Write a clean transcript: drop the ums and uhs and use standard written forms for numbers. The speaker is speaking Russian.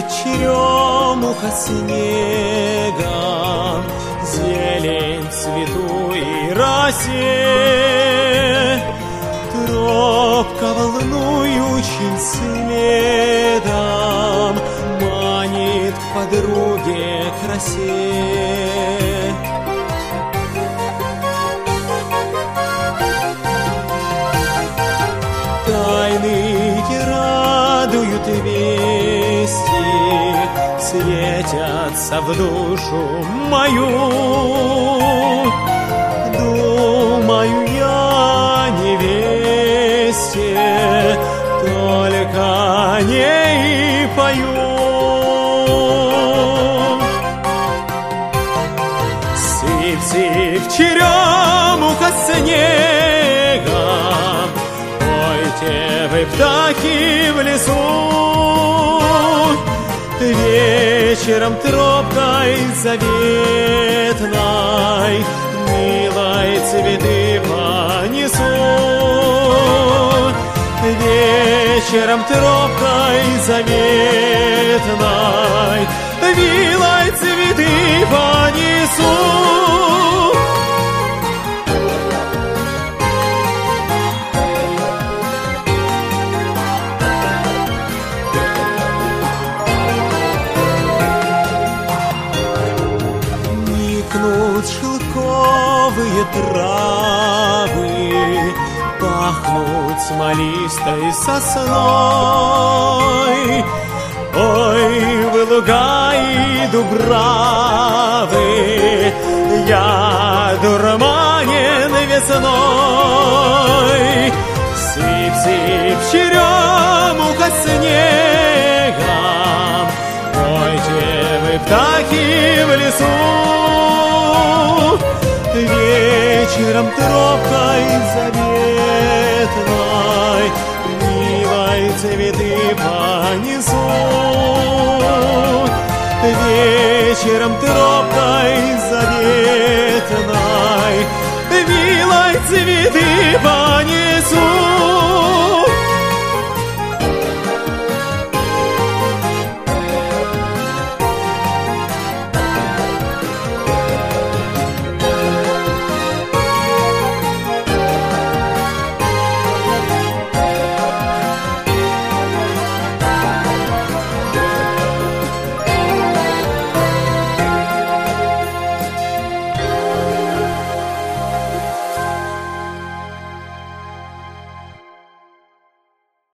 черемуха снегом, зелень в цвету и росе. Тропка волнующим следом манит к подруге красе. Тайные радуют вести, светятся в душу мою. Думаю я невесте, только о ней и пою. Сыпь-сыпь, черемуха снегом, пойте вы, птахи, в лесу. Вечером тропкой заветной милой цветы понесу. Вечером тропкой заветной милой цветы понесу. Никнут шелковые травы, пахнут смолистой сосной. Ой, вы луга и дубравы, я дурманен весной. Сыпь-сыпь, черемуха снегом, пойте вы, птахи, в лесу. Вечером тропкой заветной милой цветы понесу. Вечером тропкой заветной